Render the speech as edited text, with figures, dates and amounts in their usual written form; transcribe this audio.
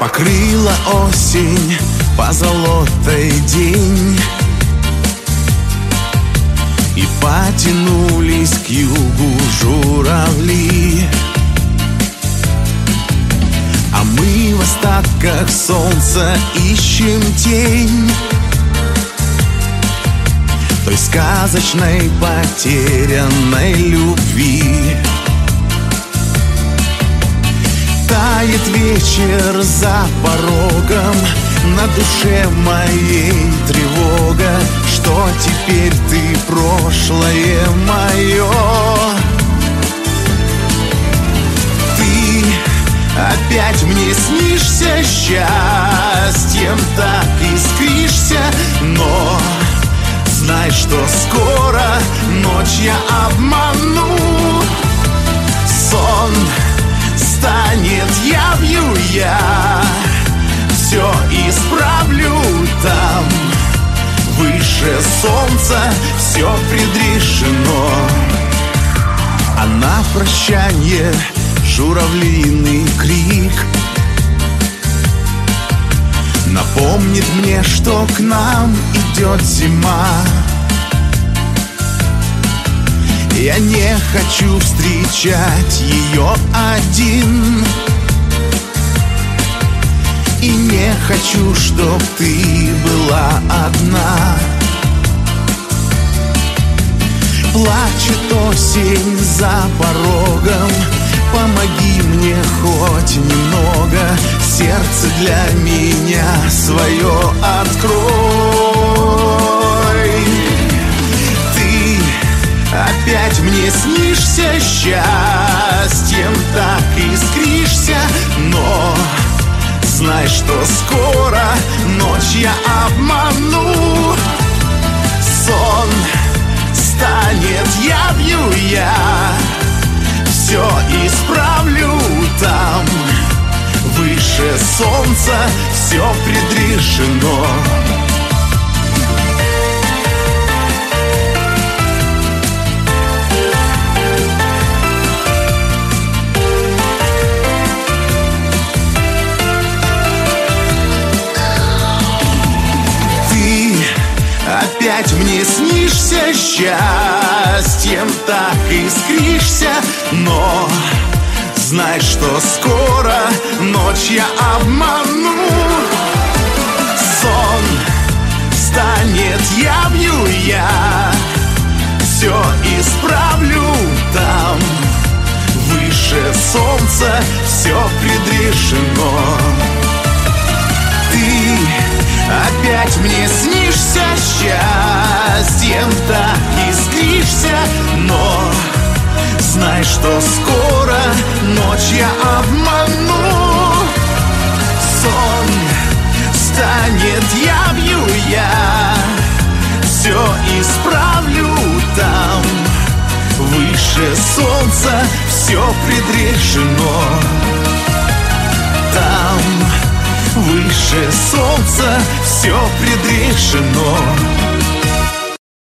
Покрыла осень позолотой день, и потянулись к югу журавли. А мы в остатках солнца ищем тень той сказочной потерянной любви. Тает вечер за порогом, на душе моей тревога. Что теперь ты, прошлое мое? Ты опять мне снишься, счастьем так искришься, но знай, что скоро ночь я обману. Сон станет явью, я все исправлю там. Выше солнца все предрешено, а на прощанье журавлиный крик напомнит мне, что к нам идет зима. Я не хочу встречать ее один, и не хочу, чтоб ты была одна. Плачет осень за порогом, помоги мне хоть немного, сердце для меня свое открой. Ты опять мне снишься, счастьем так искришься, но знай, что скоро ночь я обману. Сон станет явью, я все исправлю там. Выше солнца все предрешено. Опять мне снишься, счастьем так искришься, но знай, что скоро ночь я обману. Сон станет явью, я все исправлю там. Выше солнца все предрешено. Ты опять мне снишься, счастьем так искришься, но знай, что скоро ночь я обману. Сон станет явью, я все исправлю там. Выше солнца все предрешено. Там выше солнца все предрешено.